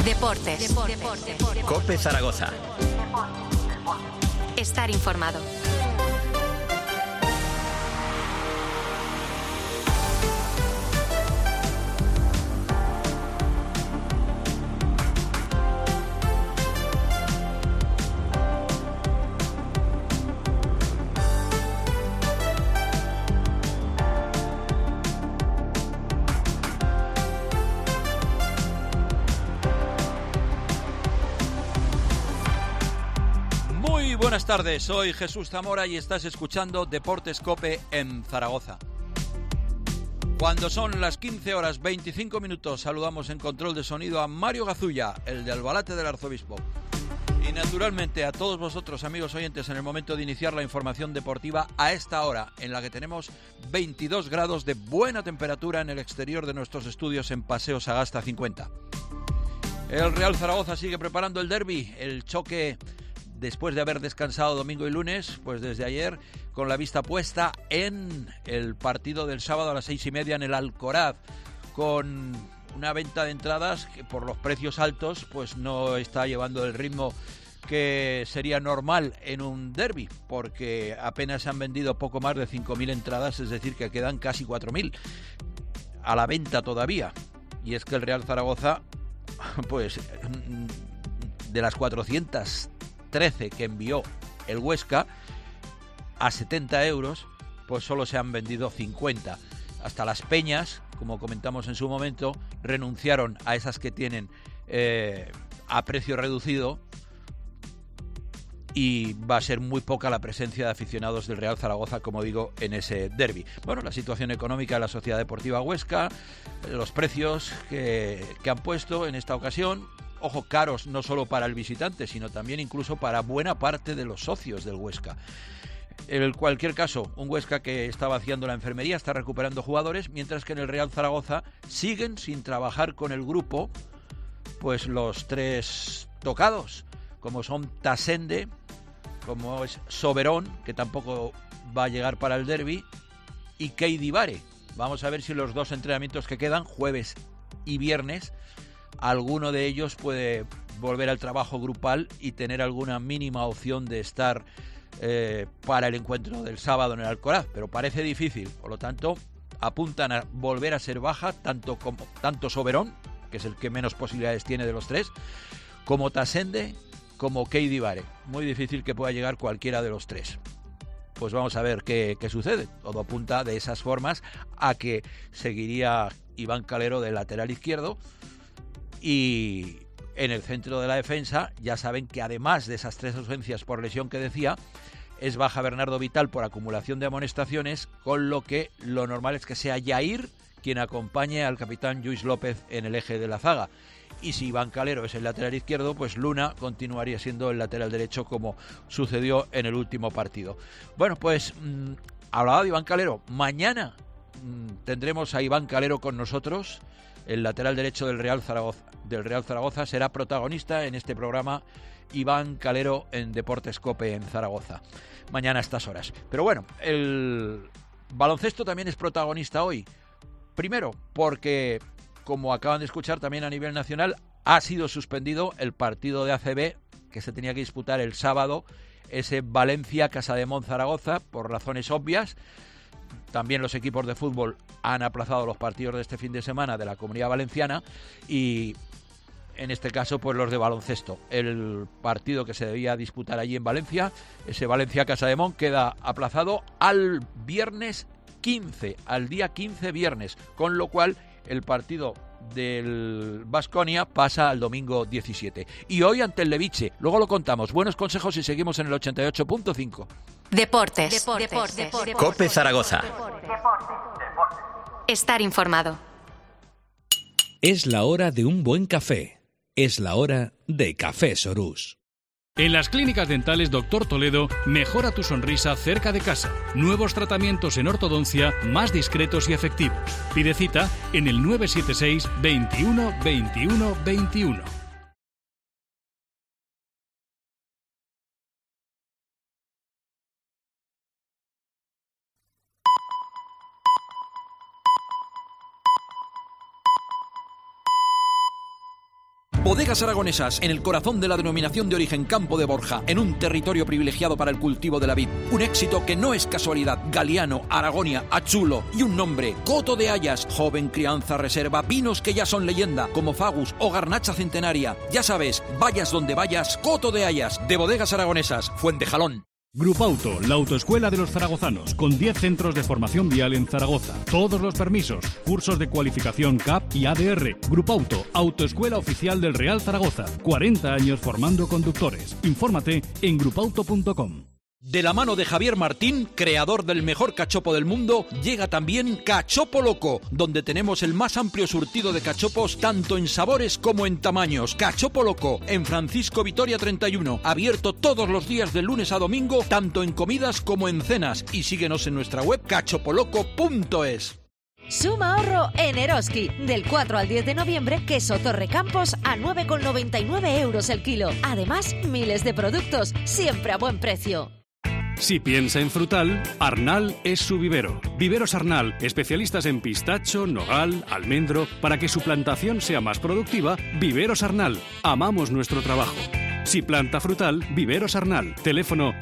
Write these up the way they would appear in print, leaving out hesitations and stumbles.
Deportes. COPE Zaragoza. Estar informado. Buenas tardes, soy Jesús Zamora y estás escuchando Deportes COPE en Zaragoza. Cuando son las 15 horas 25 minutos, saludamos en control de sonido a Mario Gazulla, el de Albalate del Arzobispo. Y naturalmente a todos vosotros, amigos oyentes, en el momento de iniciar la información deportiva a esta hora, en la que tenemos 22 grados de buena temperatura en el exterior de nuestros estudios en Paseo Sagasta 50. El Real Zaragoza sigue preparando el derbi, el choque después de haber descansado domingo y lunes, pues desde ayer, con la vista puesta en el partido del sábado a las 6:30 en el Alcoraz, con una venta de entradas que por los precios altos pues no está llevando el ritmo que sería normal en un derbi, porque apenas se han vendido poco más de 5.000 entradas, es decir, que quedan casi 4.000 a la venta todavía. Y es que el Real Zaragoza, pues de las 413 que envió el Huesca a 70 euros, pues solo se han vendido 50. Hasta las peñas, como comentamos en su momento, renunciaron a esas que tienen a precio reducido, y va a ser muy poca la presencia de aficionados del Real Zaragoza, como digo, en ese derbi. Bueno, la situación económica de la Sociedad Deportiva Huesca, los precios que han puesto en esta ocasión, ojo, caros no solo para el visitante, sino también incluso para buena parte de los socios del Huesca. En cualquier caso, un Huesca que está vaciando la enfermería, está recuperando jugadores, mientras que en el Real Zaragoza siguen sin trabajar con el grupo, pues los tres tocados, como son Tasende, como es Soberón, que tampoco va a llegar para el derbi, y Keidi Bare. Vamos a ver si los dos entrenamientos que quedan, jueves y viernes, alguno de ellos puede volver al trabajo grupal y tener alguna mínima opción de estar para el encuentro del sábado en el Alcoraz, pero parece difícil. Por lo tanto, apuntan a volver a ser baja tanto Soberón, que es el que menos posibilidades tiene de los tres, como Tasende, como Keidi Bare. Muy difícil que pueda llegar cualquiera de los tres. Pues vamos a ver qué sucede. Todo apunta de esas formas a que seguiría Iván Calero de lateral izquierdo. Y en el centro de la defensa ya saben que además de esas tres ausencias por lesión que decía, es baja Bernardo Vital por acumulación de amonestaciones, con lo que lo normal es que sea Yair quien acompañe al capitán Lluís López en el eje de la zaga. Y si Iván Calero es el lateral izquierdo, pues Luna continuaría siendo el lateral derecho, como sucedió en el último partido. Bueno, pues hablaba de Iván Calero. Mañana tendremos a Iván Calero con nosotros. El lateral derecho del Real Zaragoza será protagonista en este programa. Iván Calero en Deportes COPE en Zaragoza, mañana a estas horas. Pero bueno, el baloncesto también es protagonista hoy. Primero, porque, como acaban de escuchar, también a nivel nacional ha sido suspendido el partido de ACB que se tenía que disputar el sábado, ese Valencia-Casademont Zaragoza, por razones obvias. También los equipos de fútbol han aplazado los partidos de este fin de semana de la Comunidad Valenciana, y en este caso pues los de baloncesto. El partido que se debía disputar allí en Valencia, ese Valencia-Casademont, queda aplazado al viernes 15, al día 15 viernes, con lo cual el partido del Baskonia pasa al domingo 17. Y hoy ante el Leviche, luego lo contamos. Buenos consejos y seguimos en el 88.5. Deportes. COPE Zaragoza. Estar informado. Es la hora de un buen café. Es la hora de Café Sorús. En las clínicas dentales Dr. Toledo, mejora tu sonrisa cerca de casa. Nuevos tratamientos en ortodoncia más discretos y efectivos. Pide cita en el 976 21 21 21. Bodegas Aragonesas, en el corazón de la denominación de origen Campo de Borja, en un territorio privilegiado para el cultivo de la vid. Un éxito que no es casualidad. Galiano, Aragonia, Achulo y un nombre, Coto de Hayas, joven crianza reserva, vinos que ya son leyenda, como Fagus o Garnacha Centenaria. Ya sabes, vayas donde vayas, Coto de Hayas, de Bodegas Aragonesas, Fuentejalón. Grupauto, la autoescuela de los zaragozanos, con 10 centros de formación vial en Zaragoza. Todos los permisos, cursos de cualificación CAP y ADR. Grupauto, autoescuela oficial del Real Zaragoza. 40 años formando conductores. Infórmate en grupauto.com. De la mano de Javier Martín, creador del mejor cachopo del mundo, llega también Cachopo Loco, donde tenemos el más amplio surtido de cachopos tanto en sabores como en tamaños. Cachopo Loco, en Francisco Vitoria 31, abierto todos los días de lunes a domingo, tanto en comidas como en cenas. Y síguenos en nuestra web cachopoloco.es. Suma ahorro en Eroski. Del 4 al 10 de noviembre, queso Torre Campos a 9,99 euros el kilo. Además, miles de productos, siempre a buen precio. Si piensa en frutal, Arnal es su vivero. Viveros Arnal, especialistas en pistacho, nogal, almendro. Para que su plantación sea más productiva, Viveros Arnal. Amamos nuestro trabajo. Si planta frutal, Viveros Arnal. Teléfono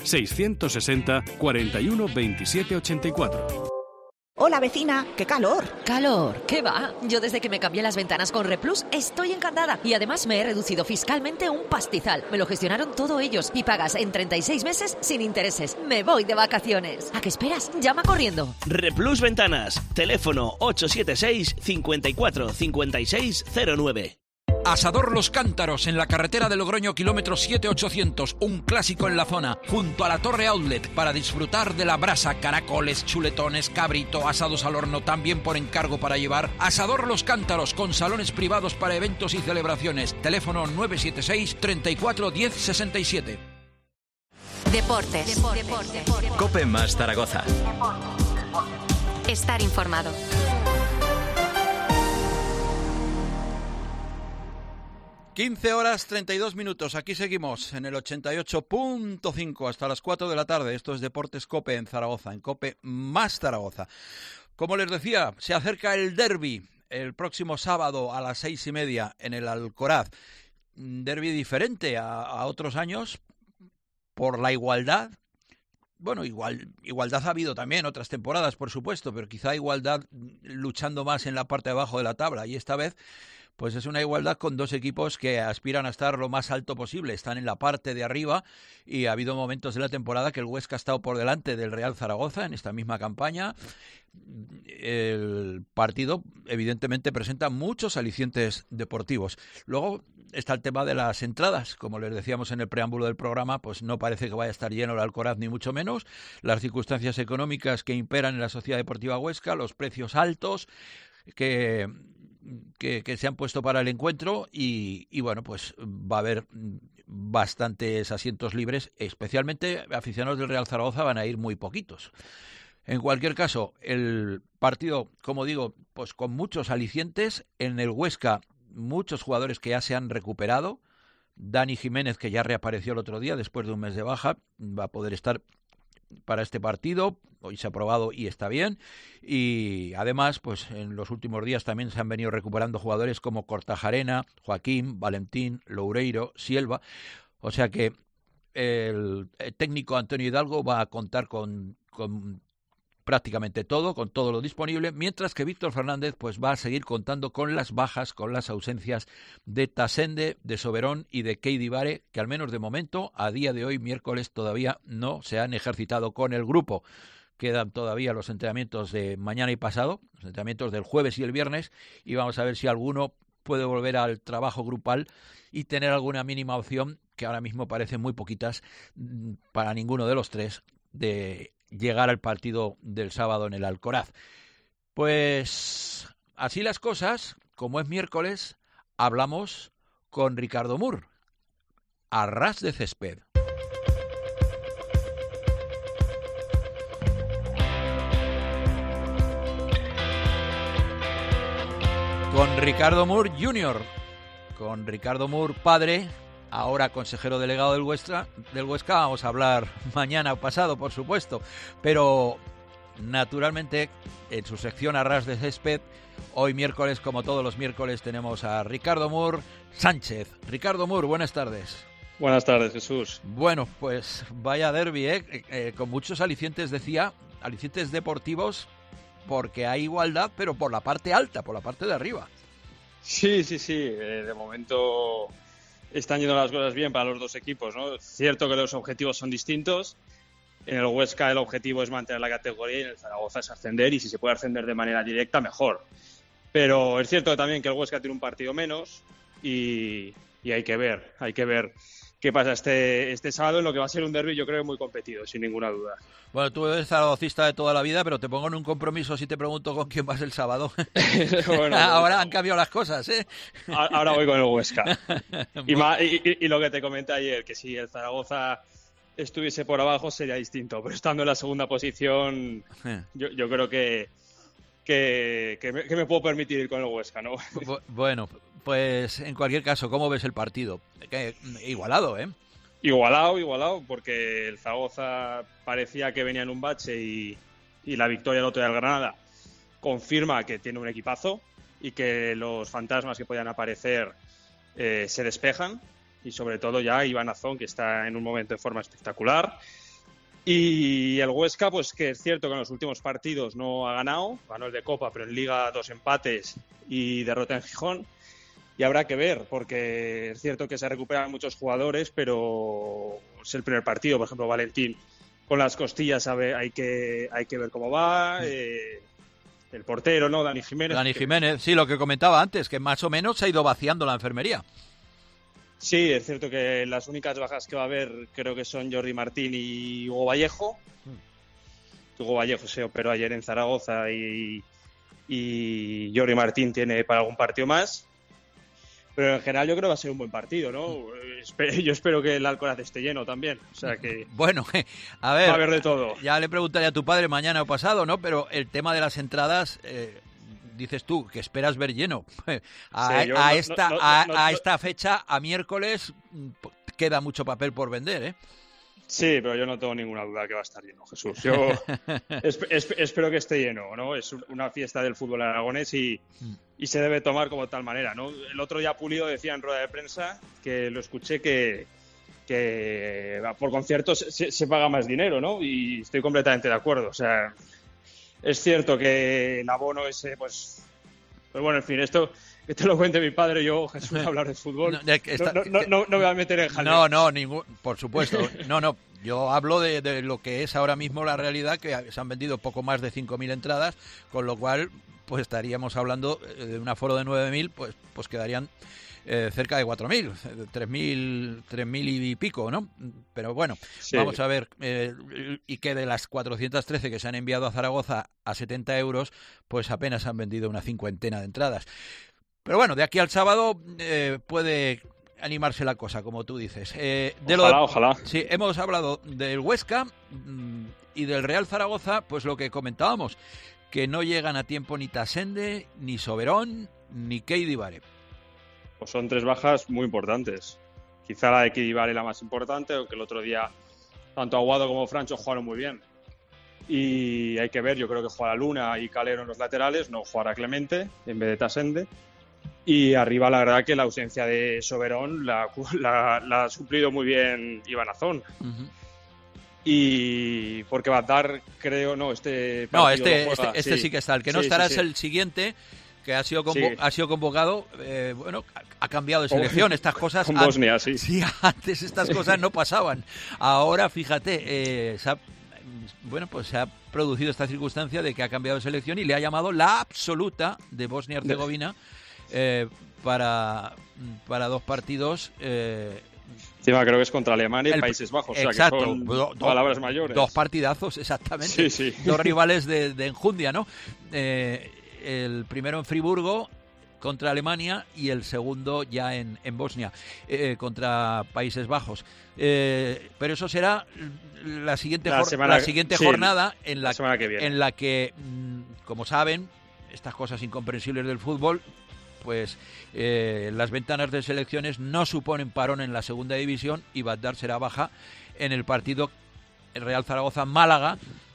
660 41 27 84. Hola vecina, ¡qué calor! ¿Calor? ¿Qué va? Yo desde que me cambié las ventanas con Replus estoy encantada. Y además me he reducido fiscalmente un pastizal. Me lo gestionaron todo ellos y pagas en 36 meses sin intereses. Me voy de vacaciones. ¿A qué esperas? Llama corriendo. Replus Ventanas. Teléfono 876 54 56 09. Asador Los Cántaros, en la carretera de Logroño, kilómetro 7800, un clásico en la zona, junto a la Torre Outlet, para disfrutar de la brasa, caracoles, chuletones, cabrito, asados al horno, también por encargo para llevar. Asador Los Cántaros, con salones privados para eventos y celebraciones. Teléfono 976 34 10 67. Deportes. Cope más Zaragoza. Estar informado. (15:32). Aquí seguimos en el 88.5 hasta las 4 de la tarde. Esto es Deportes Cope en Zaragoza, en Cope más Zaragoza. Como les decía, se acerca el derbi el próximo sábado a las 6:30 en el Alcoraz. Un derbi diferente a otros años por la igualdad. Bueno, igualdad ha habido también otras temporadas, por supuesto, pero quizá igualdad luchando más en la parte de abajo de la tabla. Y esta vez pues es una igualdad con dos equipos que aspiran a estar lo más alto posible. Están en la parte de arriba y ha habido momentos de la temporada que el Huesca ha estado por delante del Real Zaragoza en esta misma campaña. El partido evidentemente presenta muchos alicientes deportivos. Luego está el tema de las entradas. Como les decíamos en el preámbulo del programa, pues no parece que vaya a estar lleno el Alcoraz, ni mucho menos. Las circunstancias económicas que imperan en la Sociedad Deportiva Huesca, los precios altos que se han puesto para el encuentro y bueno, pues va a haber bastantes asientos libres, especialmente aficionados del Real Zaragoza van a ir muy poquitos. En cualquier caso, el partido, como digo, pues con muchos alicientes. En el Huesca, muchos jugadores que ya se han recuperado. Dani Jiménez, que ya reapareció el otro día después de un mes de baja, va a poder estar para este partido. Hoy se ha probado y está bien. Y además, pues en los últimos días también se han venido recuperando jugadores como Cortajarena, Joaquín, Valentín, Loureiro, Silva. O sea que el técnico Antonio Hidalgo va a contar con prácticamente todo, con todo lo disponible, mientras que Víctor Fernández pues va a seguir contando con las bajas, con las ausencias de Tasende, de Soberón y de Keidi Vare, que al menos de momento, a día de hoy, miércoles, todavía no se han ejercitado con el grupo. Quedan todavía los entrenamientos de mañana y pasado, los entrenamientos del jueves y el viernes, y vamos a ver si alguno puede volver al trabajo grupal y tener alguna mínima opción, que ahora mismo parecen muy poquitas para ninguno de los tres, de llegar al partido del sábado en el Alcoraz. Pues así las cosas, como es miércoles, hablamos con Ricardo Mur, a ras de césped. Con Ricardo Mur Jr., con Ricardo Mur padre, ahora consejero delegado del Huesca, vamos a hablar mañana o pasado, por supuesto, pero naturalmente en su sección a ras de césped Hoy miércoles, como todos los miércoles, tenemos a Ricardo Mur Sánchez. Ricardo Mur, buenas tardes. Buenas tardes, Jesús. Bueno, pues vaya derbi, con muchos alicientes, decía, alicientes deportivos, porque hay igualdad, pero por la parte alta, por la parte de arriba. Sí. De momento están yendo las cosas bien para los dos equipos, ¿no? Es cierto que los objetivos son distintos. En el Huesca el objetivo es mantener la categoría y en el Zaragoza es ascender, y si se puede ascender de manera directa, mejor. Pero es cierto también que el Huesca tiene un partido menos y hay que ver qué pasa este sábado en lo que va a ser un derbi, yo creo, muy competido, sin ninguna duda. Bueno, tú eres zaragocista de toda la vida, pero te pongo en un compromiso si te pregunto con quién vas el sábado. Bueno, ahora han cambiado las cosas, ¿eh? Ahora voy con el Huesca. Y lo que te comenté ayer, que si el Zaragoza estuviese por abajo sería distinto, pero estando en la segunda posición, yo creo que me puedo permitir ir con el Huesca, ¿no? Bueno, pues en cualquier caso, ¿cómo ves el partido? Igualado, ¿eh? Igualado, porque el Zaragoza parecía que venía en un bache y la victoria del otro día del Granada confirma que tiene un equipazo y que los fantasmas que podían aparecer se despejan, y sobre todo ya Iván Azón, que está en un momento de forma espectacular. Y el Huesca, pues que es cierto que en los últimos partidos no ha ganado, ganó el de Copa, pero en Liga 2 empates y derrota en Gijón. Y habrá que ver, porque es cierto que se recuperan muchos jugadores, pero es el primer partido. Por ejemplo, Valentín con las costillas, hay que ver cómo va. El portero, ¿no? Dani Jiménez. Sí, lo que comentaba antes, que más o menos se ha ido vaciando la enfermería. Sí, es cierto que las únicas bajas que va a haber creo que son Jordi Martín y Hugo Vallejo. Hugo Vallejo se operó ayer en Zaragoza y Jordi Martín tiene para algún partido más. Pero en general yo creo que va a ser un buen partido, ¿no? Yo espero que el Alcoraz esté lleno también. O sea que bueno, a ver, va a haber de todo. Ya le preguntaré a tu padre mañana o pasado, ¿no? Pero el tema de las entradas, dices tú, que esperas ver lleno. A esta fecha, a miércoles, queda mucho papel por vender, ¿eh? Sí, pero yo no tengo ninguna duda que va a estar lleno, Jesús. Yo espero que esté lleno, ¿no? Es una fiesta del fútbol aragonés y se debe tomar como tal manera, ¿no? El otro día Pulido decía en rueda de prensa, que lo escuché, que por conciertos se paga más dinero, ¿no? Y estoy completamente de acuerdo. O sea, es cierto que el abono ese, pues bueno, en fin, esto que te lo cuente mi padre, yo, Jesús, hablar de fútbol, no me voy a meter en jaleo. No, por supuesto. No, yo hablo de lo que es ahora mismo la realidad, que se han vendido poco más de 5.000 entradas, con lo cual pues estaríamos hablando de un aforo de 9.000, pues quedarían cerca de 4.000, 3.000 y pico, ¿no? Pero bueno, sí. Vamos a ver, y que de las 413 que se han enviado a Zaragoza a 70 euros, pues apenas han vendido una 50 de entradas. Pero bueno, de aquí al sábado puede animarse la cosa, como tú dices. Ojalá. Sí, hemos hablado del Huesca y del Real Zaragoza, pues lo que comentábamos, que no llegan a tiempo ni Tasende, ni Soberón, ni Keidi Vare. Pues son tres bajas muy importantes. Quizá la de Keidi Vare la más importante, aunque el otro día tanto Aguado como Francho jugaron muy bien. Y hay que ver, yo creo que jugará Luna y Calero en los laterales, no jugará Clemente en vez de Tasende. Y arriba la verdad que la ausencia de Soberón la ha suplido muy bien Iván Azón. Uh-huh. Y porque va a dar, creo, este sí que está. El que no estará es el siguiente, que ha sido convocado, ha cambiado de selección. Estas cosas con Bosnia, sí. Sí, antes estas cosas no pasaban. Ahora, fíjate, se ha producido esta circunstancia de que ha cambiado de selección y le ha llamado la absoluta de Bosnia-Herzegovina para dos partidos. Encima creo que es contra Alemania y Países Bajos. Exacto, o sea que son palabras mayores. Dos partidazos, exactamente. Sí. Dos rivales de enjundia, ¿no? El primero en Friburgo contra Alemania y el segundo ya en Bosnia contra Países Bajos. Pero eso será la siguiente jornada en la que, como saben, estas cosas incomprensibles del fútbol, pues las ventanas de selecciones no suponen parón en la segunda división y Badar será baja en el partido Real Zaragoza-Málaga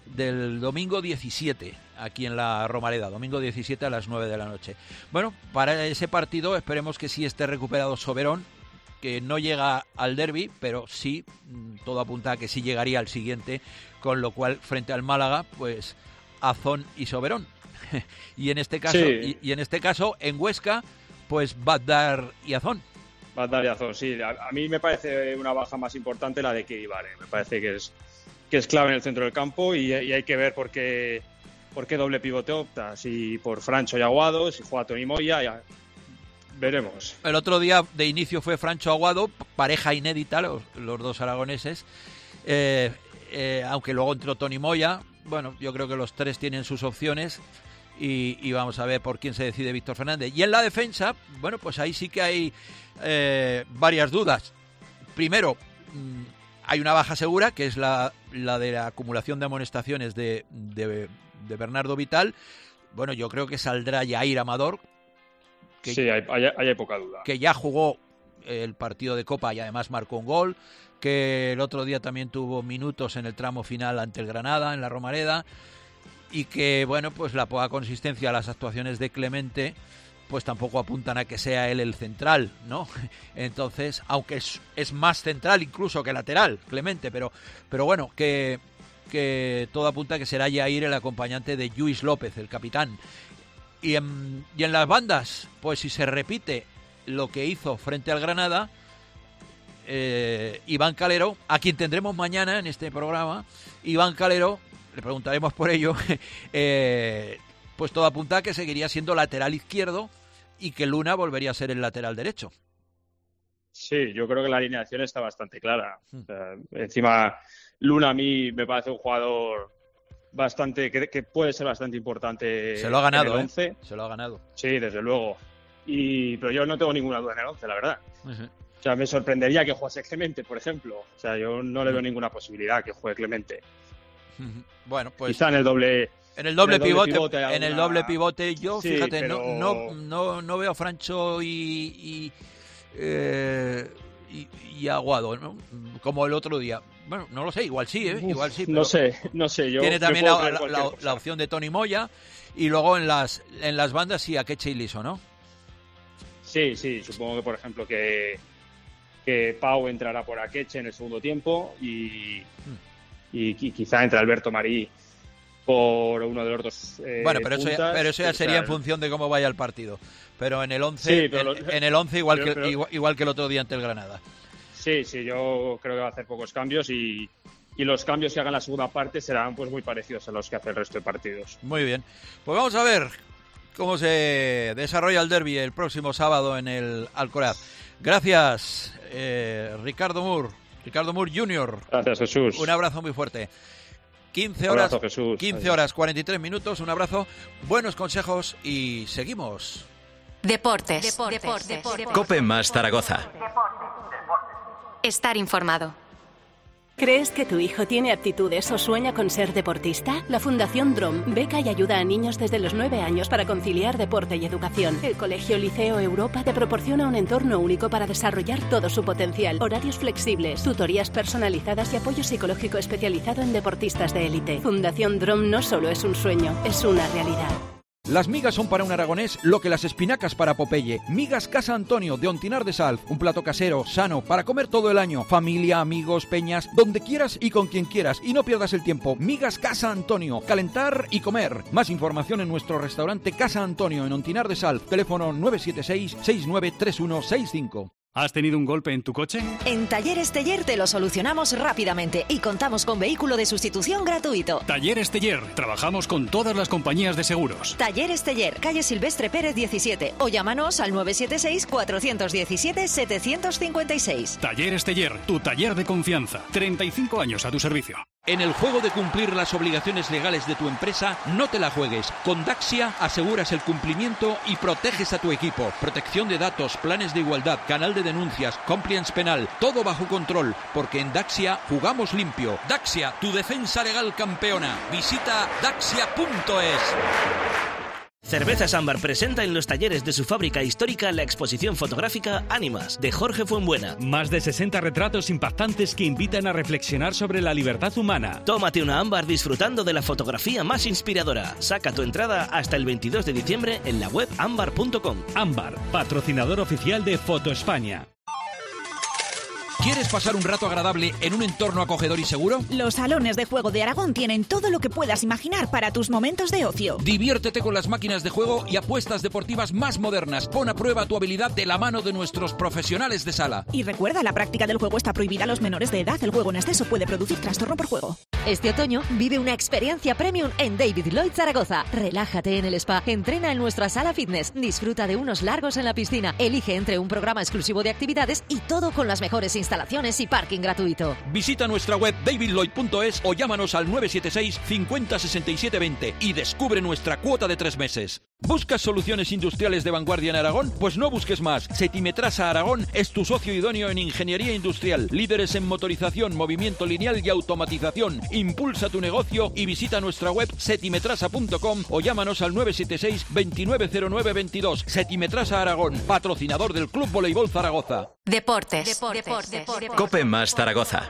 del domingo 17, aquí en la Romareda, domingo 17 a las 9 de la noche. Bueno, para ese partido esperemos que sí esté recuperado Soberón, que no llega al derbi, pero sí, todo apunta a que sí llegaría al siguiente, con lo cual, frente al Málaga, pues Azón y Soberón. y en este caso, sí. y en este caso, en Huesca, pues Badar y Azón. Badar y Azón, sí. A mí me parece una baja más importante la de Kiribare. Me parece que es clave en el centro del campo y hay que ver por qué doble pivote opta. Si por Francho y Aguado, si juega Toni Moya, ya veremos. El otro día de inicio fue Francho Aguado, pareja inédita, los dos aragoneses, aunque luego entró Toni Moya. Bueno, yo creo que los tres tienen sus opciones y vamos a ver por quién se decide Víctor Fernández. Y en la defensa, bueno, pues ahí sí que hay varias dudas. Primero, hay una baja segura, que es la de la acumulación de amonestaciones de Bernardo Vital. Bueno, yo creo que saldrá Yair Amador. Sí, hay poca duda. Que ya jugó el partido de Copa y además marcó un gol, que el otro día también tuvo minutos en el tramo final ante el Granada, en la Romareda, y que, bueno, pues la poca consistencia a las actuaciones de Clemente, pues tampoco apuntan a que sea él el central, ¿no? Entonces, aunque es más central incluso que lateral, Clemente, pero bueno, que todo apunta a que será Yair el acompañante de Lluís López, el capitán. Y en las bandas, pues si se repite lo que hizo frente al Granada, Iván Calero, a quien tendremos mañana en este programa, Iván Calero, le preguntaremos por ello, pues todo apunta a que seguiría siendo lateral izquierdo y que Luna volvería a ser el lateral derecho. Sí, yo creo que la alineación está bastante clara. O sea, encima, Luna a mí me parece un jugador bastante que puede ser bastante importante. Se lo ha ganado, en el 11. Se lo ha ganado. Sí, desde luego. Pero yo no tengo ninguna duda en el 11, la verdad. Uh-huh. O sea, me sorprendería que jugase Clemente, por ejemplo. O sea, yo no le veo ninguna posibilidad que juegue Clemente. Uh-huh. Bueno, pues quizá en el doble doble pivote yo, sí, fíjate, pero... no veo a Francho y Aguado, ¿no? Como el otro día. Bueno, no lo sé, igual sí, igual sí. No sé. Yo tiene también la opción de Toni Moya y luego en las bandas sí, Akeche y Liso, ¿no? Sí, supongo que por ejemplo que Pau entrará por Akeche en el segundo tiempo y quizá entre Alberto Marí por uno de los dos bueno, pero eso ya sería en función de cómo vaya el partido. Pero en el 11, en el 11 igual que el otro día ante el Granada. Sí, yo creo que va a hacer pocos cambios y los cambios que hagan la segunda parte serán pues muy parecidos a los que hace el resto de partidos. Muy bien. Pues vamos a ver cómo se desarrolla el derbi el próximo sábado en el Alcoraz. Gracias, Ricardo Mur Jr. Gracias, Jesús. Un abrazo muy fuerte. 15 horas 43 minutos, un abrazo, buenos consejos y seguimos. Deportes. Cope más Zaragoza. Estar informado. ¿Crees que tu hijo tiene aptitudes o sueña con ser deportista? La Fundación DROM beca y ayuda a niños desde los 9 años para conciliar deporte y educación. El Colegio Liceo Europa te proporciona un entorno único para desarrollar todo su potencial. Horarios flexibles, tutorías personalizadas y apoyo psicológico especializado en deportistas de élite. Fundación DROM no solo es un sueño, es una realidad. Las migas son para un aragonés lo que las espinacas para Popeye. Migas Casa Antonio de Ontinar de Salv. Un plato casero, sano, para comer todo el año. Familia, amigos, peñas, donde quieras y con quien quieras. Y no pierdas el tiempo. Migas Casa Antonio. Calentar y comer. Más información en nuestro restaurante Casa Antonio en Ontinar de Salv. Teléfono 976-693165. ¿Has tenido un golpe en tu coche? En Talleres Teller te lo solucionamos rápidamente y contamos con vehículo de sustitución gratuito. Talleres Teller. Trabajamos con todas las compañías de seguros. Talleres Teller, calle Silvestre Pérez 17 o llámanos al 976-417-756. Talleres Teller, tu taller de confianza. 35 años a tu servicio. En el juego de cumplir las obligaciones legales de tu empresa, no te la juegues. Con Daxia aseguras el cumplimiento y proteges a tu equipo. Protección de datos, planes de igualdad, canal de denuncias, compliance penal, todo bajo control, porque en Daxia jugamos limpio. Daxia, tu defensa legal campeona. Visita daxia.es. Cervezas Ámbar presenta en los talleres de su fábrica histórica la exposición fotográfica Ánimas, de Jorge Fuenbuena. Más de 60 retratos impactantes que invitan a reflexionar sobre la libertad humana. Tómate una ámbar disfrutando de la fotografía más inspiradora. Saca tu entrada hasta el 22 de diciembre en la web ámbar.com. Ámbar, patrocinador oficial de Foto España. ¿Quieres pasar un rato agradable en un entorno acogedor y seguro? Los salones de juego de Aragón tienen todo lo que puedas imaginar para tus momentos de ocio. Diviértete con las máquinas de juego y apuestas deportivas más modernas. Pon a prueba tu habilidad de la mano de nuestros profesionales de sala. Y recuerda, la práctica del juego está prohibida a los menores de edad. El juego en exceso puede producir trastorno por juego. Este otoño vive una experiencia premium en David Lloyd Zaragoza. Relájate en el spa, entrena en nuestra sala fitness, disfruta de unos largos en la piscina, elige entre un programa exclusivo de actividades y todo con las mejores instalaciones y parking gratuito. Visita nuestra web davidlloyd.es o llámanos al 976 50 67 20 y descubre nuestra cuota de 3 meses. ¿Buscas soluciones industriales de vanguardia en Aragón? Pues no busques más. Setimetrasa Aragón es tu socio idóneo en ingeniería industrial. Líderes en motorización, movimiento lineal y automatización. Impulsa tu negocio y visita nuestra web setimetrasa.com o llámanos al 976 2909 22. Setimetrasa Aragón, patrocinador del Club Voleibol Zaragoza. Deportes. Cope más Zaragoza.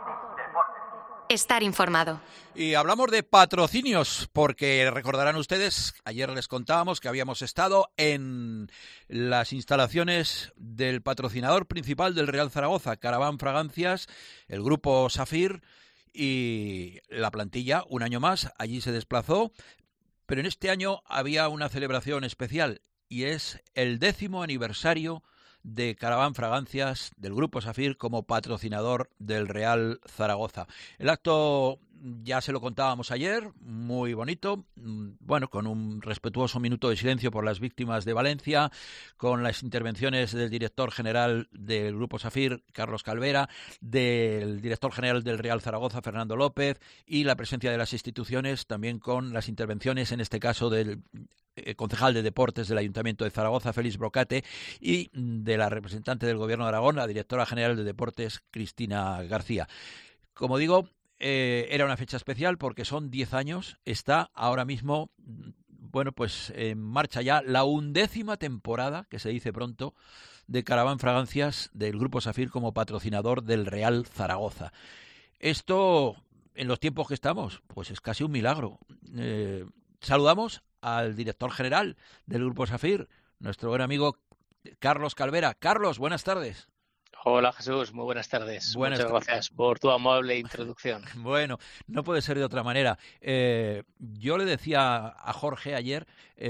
Estar informado. Y hablamos de patrocinios, porque recordarán ustedes, ayer les contábamos que habíamos estado en las instalaciones del patrocinador principal del Real Zaragoza, Caravan Fragancias, el grupo Safir, y la plantilla, un año más, allí se desplazó, pero en este año había una celebración especial, y es el 10º aniversario de Caravan Fragancias, del Grupo Safir, como patrocinador del Real Zaragoza. El acto ya se lo contábamos ayer, muy bonito, bueno, con un respetuoso minuto de silencio por las víctimas de Valencia, con las intervenciones del director general del Grupo Safir, Carlos Calvera, del director general del Real Zaragoza, Fernando López, y la presencia de las instituciones, también con las intervenciones, en este caso del concejal de Deportes del Ayuntamiento de Zaragoza, Félix Brocate, y de la representante del Gobierno de Aragón, la directora general de Deportes, Cristina García. Como digo, era una fecha especial porque son 10 años, está ahora mismo, bueno, pues en marcha ya la 11ª temporada, que se dice pronto, de Caravan Fragancias del Grupo Safir como patrocinador del Real Zaragoza. Esto, en los tiempos que estamos, pues es casi un milagro. Saludamos al director general del Grupo Safir, nuestro buen amigo Carlos Calvera. Carlos, buenas tardes. Hola Jesús, muy buenas tardes. Muchas gracias por tu amable introducción. Bueno, no puede ser de otra manera. Yo le decía a Jorge ayer,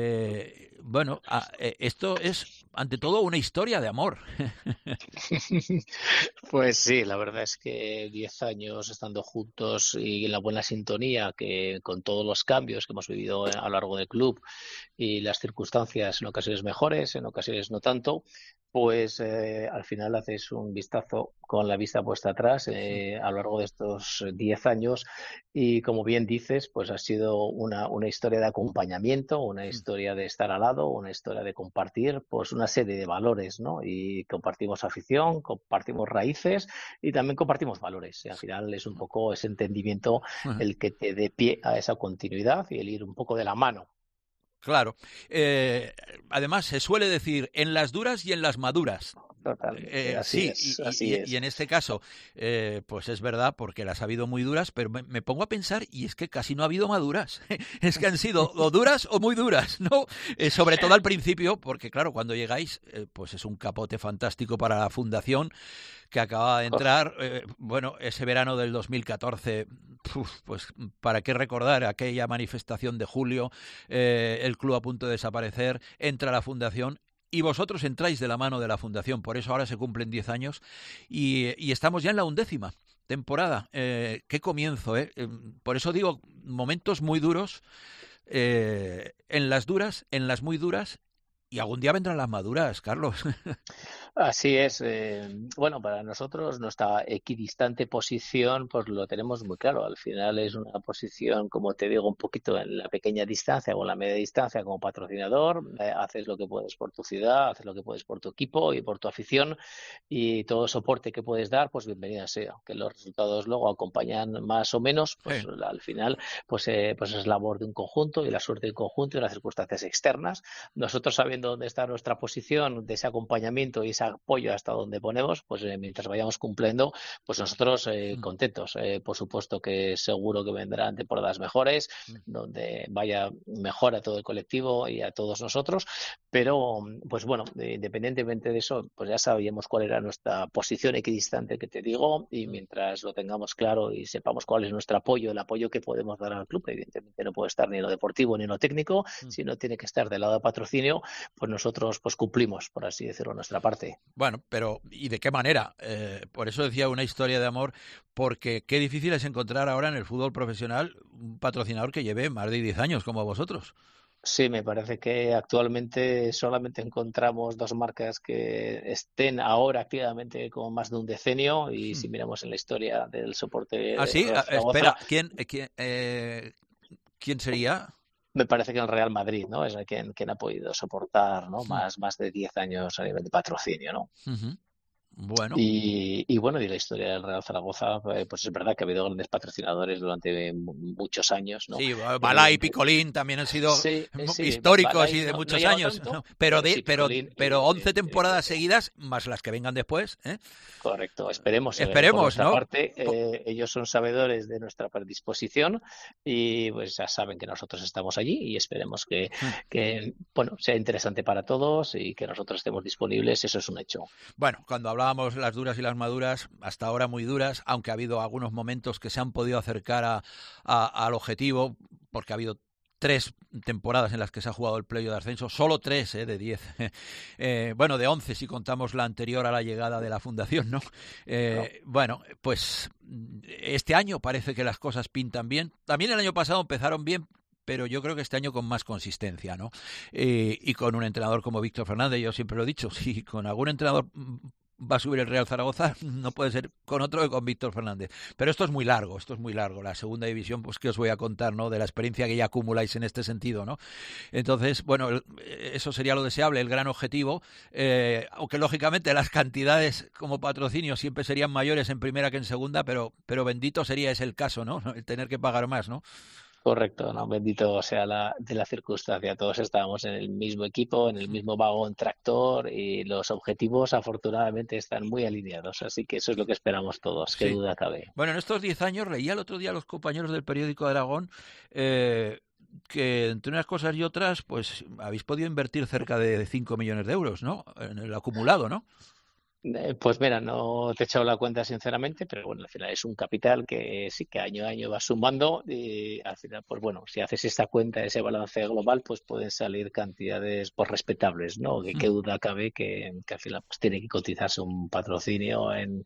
esto es ante todo una historia de amor. Pues sí, la verdad es que 10 años estando juntos y en la buena sintonía, que con todos los cambios que hemos vivido a lo largo del club y las circunstancias en ocasiones mejores, en ocasiones no tanto, pues al final haces un vistazo con la vista puesta atrás a lo largo de estos 10 años y, como bien dices, pues ha sido una historia de acompañamiento, una historia de estar al lado, una historia de compartir pues una serie de valores, ¿no? Y compartimos afición, compartimos raíces y también compartimos valores. Y al final es un poco ese entendimiento el que te dé pie a esa continuidad y el ir un poco de la mano. Claro. Además, se suele decir en las duras y en las maduras. Total. Así es. Y en este caso, pues es verdad, porque las ha habido muy duras, pero me pongo a pensar y es que casi no ha habido maduras. Es que han sido o duras o muy duras, ¿no? Sobre todo al principio, porque claro, cuando llegáis, pues es un capote fantástico para la fundación que acaba de entrar. Bueno, ese verano del 2014, pues para qué recordar aquella manifestación de julio, el club a punto de desaparecer, entra la fundación. Y vosotros entráis de la mano de la Fundación, por eso ahora se cumplen 10 años y estamos ya en la 11ª temporada. Qué comienzo, ¿eh? Por eso digo, momentos muy duros, en las duras, en las muy duras, y algún día vendrán las maduras, Carlos. Así es. Bueno, para nosotros nuestra equidistante posición pues lo tenemos muy claro. Al final es una posición, como te digo, un poquito en la pequeña distancia o en la media distancia como patrocinador. Haces lo que puedes por tu ciudad, haces lo que puedes por tu equipo y por tu afición, y todo soporte que puedes dar, pues bienvenida sea. Que los resultados luego acompañan más o menos, pues al final pues es labor de un conjunto y la suerte de un conjunto y las circunstancias externas. Nosotros, sabiendo dónde está nuestra posición de ese acompañamiento y ese apoyo hasta donde ponemos, pues mientras vayamos cumpliendo, pues nosotros contentos. Por supuesto que seguro que vendrán temporadas mejores, donde vaya mejor a todo el colectivo y a todos nosotros, pero pues bueno, independientemente de eso, pues ya sabíamos cuál era nuestra posición equidistante que te digo, y mientras lo tengamos claro y sepamos cuál es nuestro apoyo, el apoyo que podemos dar al club, evidentemente no puede estar ni en lo deportivo ni en lo técnico, sino tiene que estar del lado de patrocinio, pues nosotros pues cumplimos, por así decirlo, nuestra parte. Bueno, pero ¿y de qué manera? Por eso decía una historia de amor, porque qué difícil es encontrar ahora en el fútbol profesional un patrocinador que lleve más de 10 años como vosotros. Sí, me parece que actualmente solamente encontramos dos marcas que estén ahora activamente con más de un decenio, y si miramos en la historia del soporte... ¿Ah, sí? Espera, ¿quién sería? Me parece que el Real Madrid, ¿no? Es quien ha podido soportar, ¿no? Más de 10 años a nivel de patrocinio, ¿no? Bueno. Y bueno, y la historia del Real Zaragoza, pues es verdad que ha habido grandes patrocinadores durante muchos años, ¿no? Sí, Balay y Picolín también han sido históricos Balay, y de muchos años, ¿no? Pero 11 temporadas seguidas, más las que vengan después, ¿eh? Correcto, esperemos, ¿no? Aparte, ellos son sabedores de nuestra predisposición y pues ya saben que nosotros estamos allí, y esperemos que bueno, sea interesante para todos y que nosotros estemos disponibles. Eso es un hecho. Bueno, cuando hablábamos las duras y las maduras, hasta ahora muy duras, aunque ha habido algunos momentos que se han podido acercar al objetivo, porque ha habido 3 temporadas en las que se ha jugado el playoff de ascenso, solo 3 de 10. Bueno, de 11 si contamos la anterior a la llegada de la fundación, ¿no? Bueno, pues este año parece que las cosas pintan bien. También el año pasado empezaron bien, pero yo creo que este año con más consistencia, ¿no? Y con un entrenador como Víctor Fernández. Yo siempre lo he dicho, si con algún entrenador va a subir el Real Zaragoza, no puede ser con otro que con Víctor Fernández. Pero esto es muy largo. La segunda división, pues que os voy a contar, ¿no? De la experiencia que ya acumuláis en este sentido, ¿no? Entonces, bueno, eso sería lo deseable, el gran objetivo, aunque lógicamente las cantidades como patrocinio siempre serían mayores en primera que en segunda, pero bendito sería ese el caso, ¿no? El tener que pagar más, ¿no? Correcto, no, bendito sea de la circunstancia. Todos estábamos en el mismo equipo, en el mismo vagón tractor, y los objetivos afortunadamente están muy alineados, así que eso es lo que esperamos todos, qué duda cabe. Bueno, en estos 10 años, leía el otro día a los compañeros del periódico de Aragón, que entre unas cosas y otras, pues habéis podido invertir cerca de 5 millones de euros, ¿no? En el acumulado, ¿no? Pues mira, no te he echado la cuenta sinceramente, pero bueno, al final es un capital que sí que año a año va sumando, y al final, pues bueno, si haces esta cuenta, ese balance global, pues pueden salir cantidades pues respetables, ¿no? Que qué duda cabe que al final pues tiene que cotizarse un patrocinio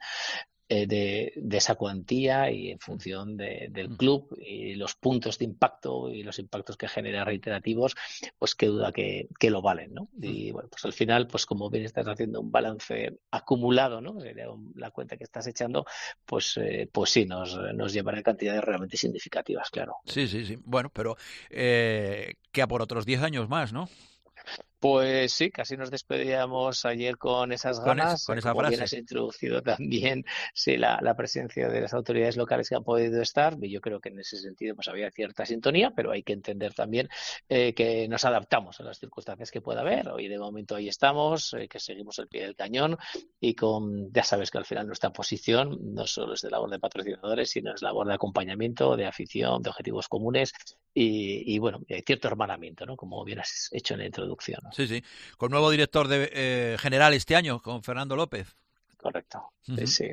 de esa cuantía, y en función del club y los puntos de impacto y los impactos que genera reiterativos, pues qué duda que lo valen, ¿no? Y bueno, pues al final, pues como bien estás haciendo un balance acumulado, ¿no? La cuenta que estás echando, pues sí, nos llevará a cantidades realmente significativas, claro. Sí. Bueno, pero que a por otros 10 años más, ¿no? Pues sí, casi nos despedíamos ayer con esas ganas, con esa como frase. bien has introducido también, sí, la presencia de las autoridades locales que han podido estar, y yo creo que en ese sentido pues había cierta sintonía, pero hay que entender también que nos adaptamos a las circunstancias que pueda haber. Hoy de momento ahí estamos, que seguimos al pie del cañón, y ya sabes que al final nuestra posición no solo es de labor de patrocinadores, sino es labor de acompañamiento, de afición, de objetivos comunes, y bueno, hay cierto hermanamiento, ¿no? Como bien has hecho en la introducción, ¿no? Sí. Con nuevo director general este año, con Fernando López. Correcto, sí.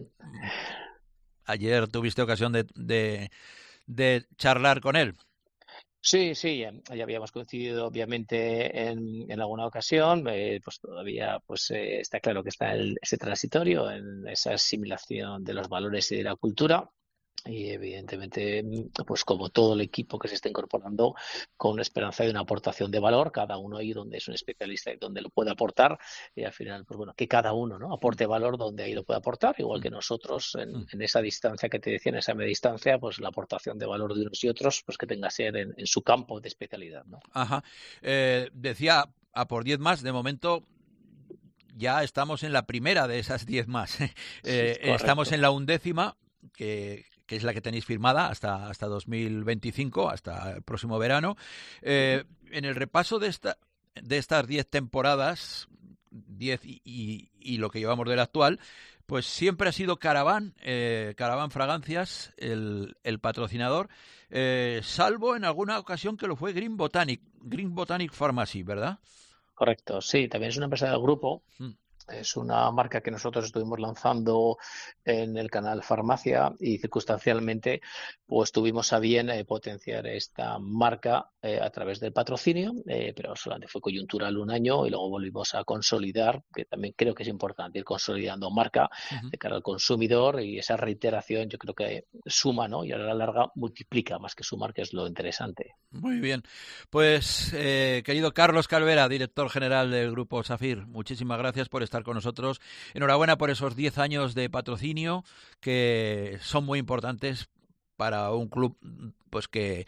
Ayer tuviste ocasión de charlar con él. Sí, ya habíamos coincidido obviamente en alguna ocasión, pues todavía está claro que está ese transitorio, en esa asimilación de los valores y de la cultura. y evidentemente, pues como todo el equipo que se está incorporando, con esperanza de una aportación de valor, cada uno ahí donde es un especialista y donde lo puede aportar, y al final, pues bueno, que cada uno, ¿no?, aporte valor donde ahí lo puede aportar, igual que nosotros en esa distancia que te decía, en esa media distancia, pues la aportación de valor de unos y otros, pues que tenga que ser en su campo de especialidad, ¿no? Ajá. Decía, a por 10 más, de momento ya estamos en la primera de esas 10 más. Estamos en la 11ª, que es la que tenéis firmada hasta 2025, hasta el próximo verano. En el repaso de estas 10 temporadas, 10 y lo que llevamos del actual, pues siempre ha sido Caravan Fragancias el patrocinador, salvo en alguna ocasión que lo fue Green Botanic Pharmacy, ¿verdad? Correcto, sí, también es una empresa del grupo. Es una marca que nosotros estuvimos lanzando en el canal Farmacia y circunstancialmente pues tuvimos a bien potenciar esta marca a través del patrocinio, pero solamente fue coyuntural un año y luego volvimos a consolidar, que también creo que es importante ir consolidando marca de cara al consumidor, y esa reiteración yo creo que suma, ¿no?, y a la larga multiplica más que sumar, que es lo interesante. Muy bien. Pues querido Carlos Calvera, director general del Grupo Safir, muchísimas gracias por estar con nosotros. Enhorabuena por esos 10 años de patrocinio, que son muy importantes para un club pues que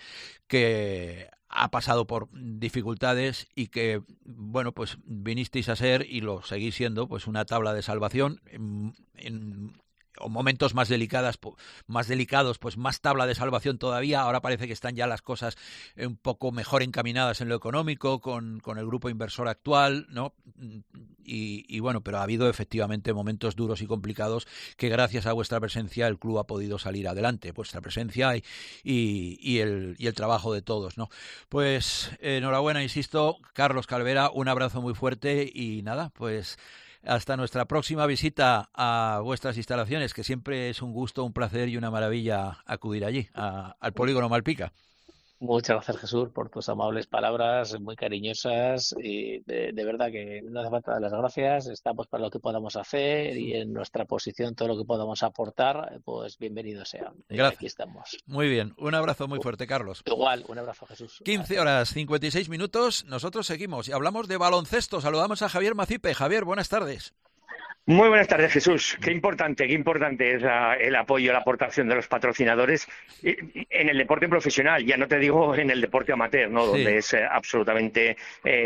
ha pasado por dificultades y que, bueno, pues vinisteis a ser, y lo seguís siendo, pues una tabla de salvación en momentos más delicados, pues más tabla de salvación todavía. Ahora parece que están ya las cosas un poco mejor encaminadas en lo económico con el grupo inversor actual, ¿no? Y bueno, pero ha habido efectivamente momentos duros y complicados que gracias a vuestra presencia el club ha podido salir adelante, vuestra presencia y el trabajo de todos, ¿no? Pues enhorabuena, insisto, Carlos Calvera, un abrazo muy fuerte y nada, pues hasta nuestra próxima visita a vuestras instalaciones, que siempre es un gusto, un placer y una maravilla acudir allí, al Polígono Malpica. Muchas gracias, Jesús, por tus amables palabras, muy cariñosas, y de verdad que no hace falta dar las gracias. Estamos para lo que podamos hacer y en nuestra posición todo lo que podamos aportar, pues bienvenido sea. Gracias. Aquí estamos. Muy bien, un abrazo muy fuerte, Carlos. Igual, un abrazo, Jesús. 15:56, nosotros seguimos y hablamos de baloncesto. Saludamos a Javier Macipe. Javier, buenas tardes. Muy buenas tardes, Jesús. Qué importante es el apoyo, la aportación de los patrocinadores en el deporte profesional, ya no te digo en el deporte amateur, ¿no? Sí. Donde es absolutamente,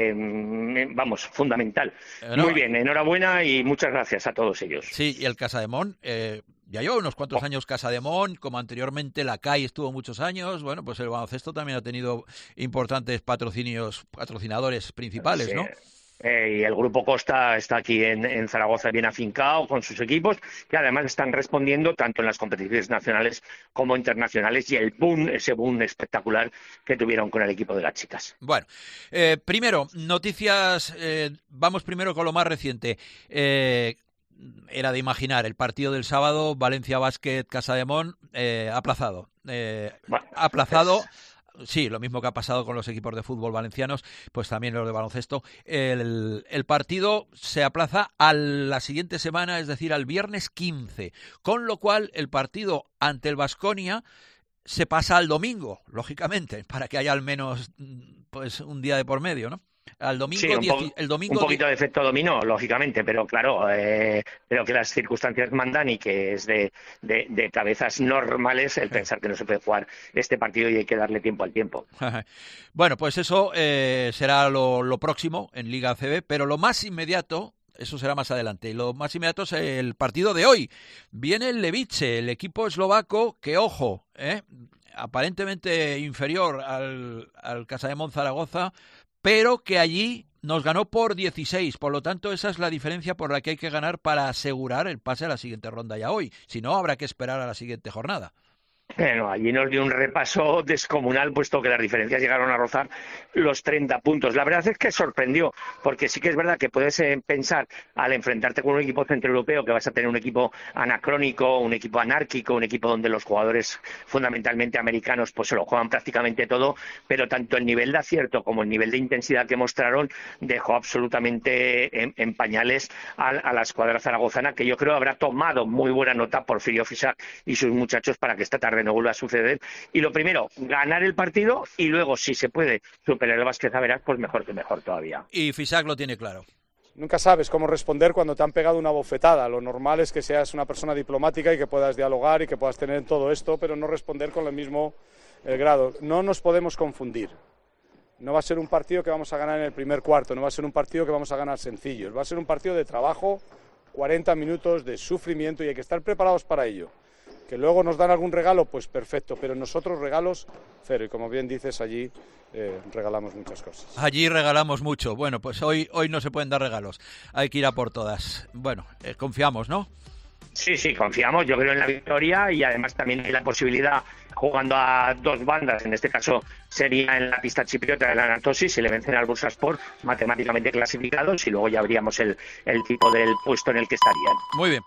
fundamental. Muy bien, enhorabuena y muchas gracias a todos ellos. Sí, y el Casademón, ya lleva unos cuantos años Casademón, como anteriormente la CAI estuvo muchos años. Bueno, pues el baloncesto también ha tenido importantes patrocinadores principales, sí, ¿no? Y el Grupo Costa está aquí en Zaragoza bien afincado con sus equipos, que además están respondiendo tanto en las competiciones nacionales como internacionales, y ese boom espectacular que tuvieron con el equipo de las chicas. Bueno, primero, noticias, vamos primero con lo más reciente. Era de imaginar el partido del sábado, Valencia Basket Casademón, aplazado. Aplazado. Sí, lo mismo que ha pasado con los equipos de fútbol valencianos, pues también los de baloncesto. El partido se aplaza a la siguiente semana, es decir, al viernes 15, con lo cual el partido ante el Baskonia se pasa al domingo, lógicamente, para que haya al menos pues un día de por medio, ¿no? Al domingo, sí, el domingo un poquito de efecto dominó, lógicamente, pero claro, pero que las circunstancias mandan y que es de cabezas normales el pensar que no se puede jugar este partido y hay que darle tiempo al tiempo. Bueno, pues eso será lo próximo en Liga ACB, pero lo más inmediato, eso será más adelante. Y lo más inmediato es el partido de hoy. Viene el Levice, el equipo eslovaco que, ojo, aparentemente inferior al Casademón Zaragoza, pero que allí nos ganó por 16. Por lo tanto, esa es la diferencia por la que hay que ganar para asegurar el pase a la siguiente ronda ya hoy. Si no, habrá que esperar a la siguiente jornada. Bueno, allí nos dio un repaso descomunal, puesto que las diferencias llegaron a rozar los 30 puntos. La verdad es que sorprendió, porque sí que es verdad que puedes pensar, al enfrentarte con un equipo centroeuropeo, que vas a tener un equipo anacrónico, un equipo anárquico, un equipo donde los jugadores fundamentalmente americanos pues se lo juegan prácticamente todo, pero tanto el nivel de acierto como el nivel de intensidad que mostraron dejó absolutamente en pañales a la escuadra zaragozana, que yo creo habrá tomado muy buena nota Porfirio Fisac y sus muchachos para que esta tarde no vuelva a suceder. Y lo primero, ganar el partido, y luego, si se puede superar el Vázquez Averas, pues mejor que mejor todavía. Y Fisac lo tiene claro. Nunca sabes cómo responder cuando te han pegado una bofetada. Lo normal es que seas una persona diplomática y que puedas dialogar y que puedas tener todo esto, pero no responder con el mismo grado. No nos podemos confundir. No va a ser un partido que vamos a ganar en el primer cuarto, no va a ser un partido que vamos a ganar sencillo. Va a ser un partido de trabajo, 40 minutos de sufrimiento, y hay que estar preparados para ello. Que luego nos dan algún regalo, pues perfecto, pero nosotros regalos cero, y como bien dices, allí regalamos muchas cosas. Allí regalamos mucho. Bueno, pues hoy no se pueden dar regalos, hay que ir a por todas. Bueno, confiamos, ¿no? Sí, confiamos, yo creo en la victoria, y además también hay la posibilidad, jugando a dos bandas, en este caso sería en la pista chipriota de la Anatosi, si le vencen al Bursaspor, matemáticamente clasificados, y luego ya veríamos el tipo del puesto en el que estarían. Muy bien.